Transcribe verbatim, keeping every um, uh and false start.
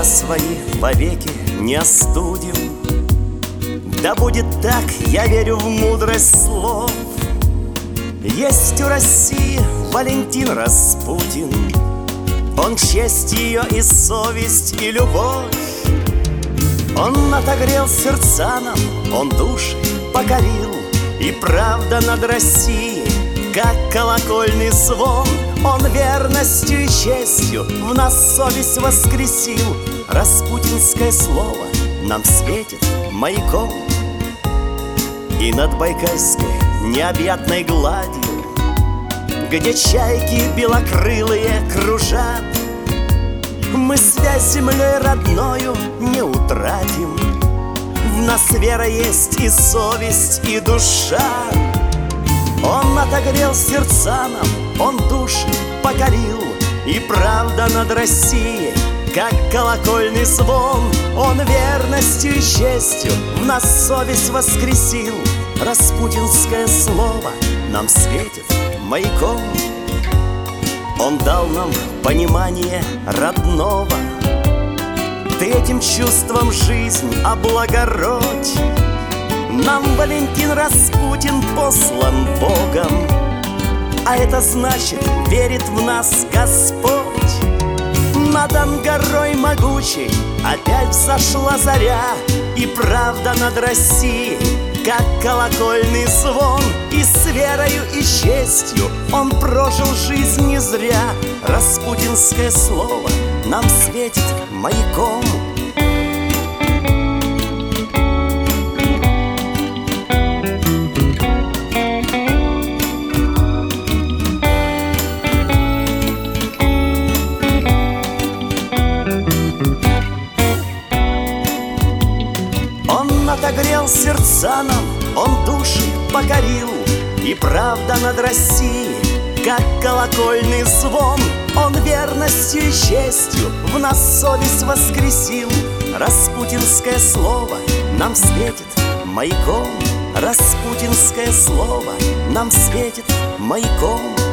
глаза свои вовеки не остудим. Да будет так, я верю в мудрость слов. Есть у России Валентин Распутин. Он честь ее и совесть, и любовь. Он отогрел сердца нам, он души покорил. И правда над Россией, как колокольный звон. Он верностью и честью в нас совесть воскресил. Распутинское слово нам светит маяком. И над Байкальской необъятной гладью, где чайки белокрылые кружат, мы связь с землей родною не утратим. В нас вера есть и совесть, и душа. Он отогрел сердца нам, он души покорил. И правда над Россией, как колокольный звон. Он верностью и честью в нас совесть воскресил. Распутинское слово нам светит маяком. Он дал нам понимание родного. Ты этим чувством жизнь облагородь. Нам Валентин Распутин послан Богом, а это значит, верит в нас Господь. Над Ангарой могучей опять взошла заря. И правда над Россией, как колокольный звон. И с верою и честью он прожил жизнь не зря. Распутинское слово нам светит маяком. Он отогрел сердца нам, он души покорил. И правда над Россией, как колокольный звон. Он верностью и честью в нас совесть воскресил. Распутинское слово нам светит маяком. Распутинское слово нам светит маяком.